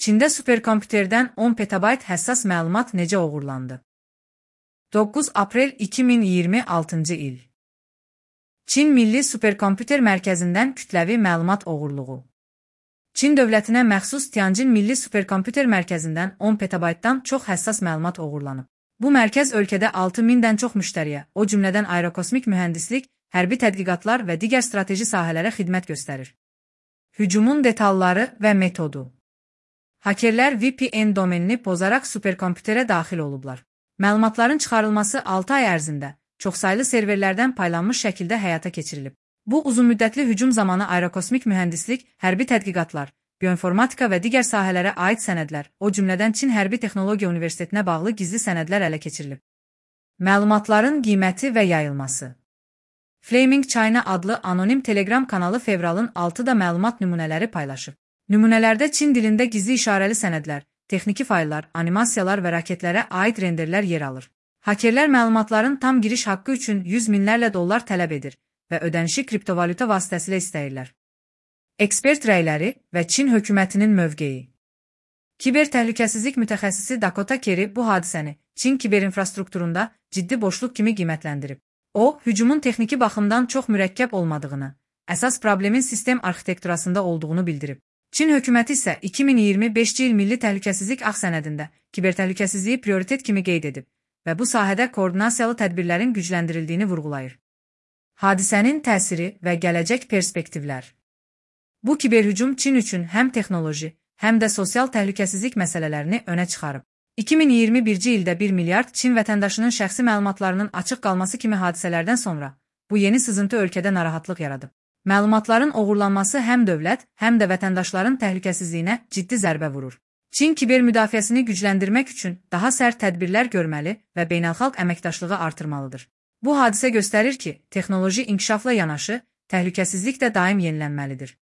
Çində superkompüterdən 10 petabayt həssas məlumat necə oğurlandı? 9 aprel 2026-cı il. Çin Milli Superkompüter Mərkəzindən kütləvi məlumat oğurluğu. Çin dövlətinə məxsus Tianjin Milli Superkompüter Mərkəzindən 10 petabaytdan çox həssas məlumat oğurlanıb. Bu mərkəz ölkədə 6000-dən çox müştəriyə, o cümlədən aerokosmik mühəndislik, hərbi tədqiqatlar və digər strateji sahələrə xidmət göstərir. Hücumun detalları və metodu. Hakerlər VPN domenini pozaraq superkompüterə daxil olublar. Məlumatların çıxarılması 6 ay ərzində çoxsaylı serverlərdən paylanmış şəkildə həyata keçirilib. Bu, uzunmüddətli hücum zamanı aerokosmik mühəndislik, hərbi tədqiqatlar, bioinformatika və digər sahələrə aid sənədlər, o cümlədən Çin Hərbi Texnologiya Universitetinə bağlı gizli sənədlər ələ keçirilib. Məlumatların qiyməti və yayılması. Flaming China adlı anonim Telegram kanalı fevralın 6-da məlumat nümunələri paylaşıb. Nümunələrdə Çin dilində gizli işarəli sənədlər, texniki fayllar, animasiyalar və raketlərə aid renderlər yer alır. Hakerlər məlumatların tam giriş haqqı üçün 100 minlərlə dollar tələb edir və ödənişi kriptovalyuta vasitəsilə istəyirlər. Ekspert rəyləri və Çin hökumətinin mövqeyi. Kiber təhlükəsizlik mütəxəssisi Dakota Kerry bu hadisəni Çin kiberinfrastrukturunda ciddi boşluq kimi qiymətləndirib. O, hücumun texniki baxımdan çox mürəkkəb olmadığını, əsas problemin sistem arxitekturasında olduğunu bildirib. Çin hökuməti isə 2025-ci il Milli Təhlükəsizlik Ağ sənədində kibertəhlükəsizliyi prioritet kimi qeyd edib və bu sahədə koordinasiyalı tədbirlərin gücləndirildiyini vurğulayır. Hadisənin təsiri və gələcək perspektivlər. Bu kiberhücum Çin üçün həm texnoloji, həm də sosial təhlükəsizlik məsələlərini önə çıxarıb. 2021-ci ildə 1 milyard Çin vətəndaşının şəxsi məlumatlarının açıq qalması kimi hadisələrdən sonra bu yeni sızıntı ölkədə narahatlıq yaradıb. Məlumatların oğurlanması həm dövlət, həm də vətəndaşların təhlükəsizliyinə ciddi zərbə vurur. Çin kiber müdafiəsini gücləndirmək üçün daha sərt tədbirlər görməli və beynəlxalq əməkdaşlığı artırmalıdır. Bu hadisə göstərir ki, texnoloji inkişafla yanaşı, təhlükəsizlik də daim yenilənməlidir.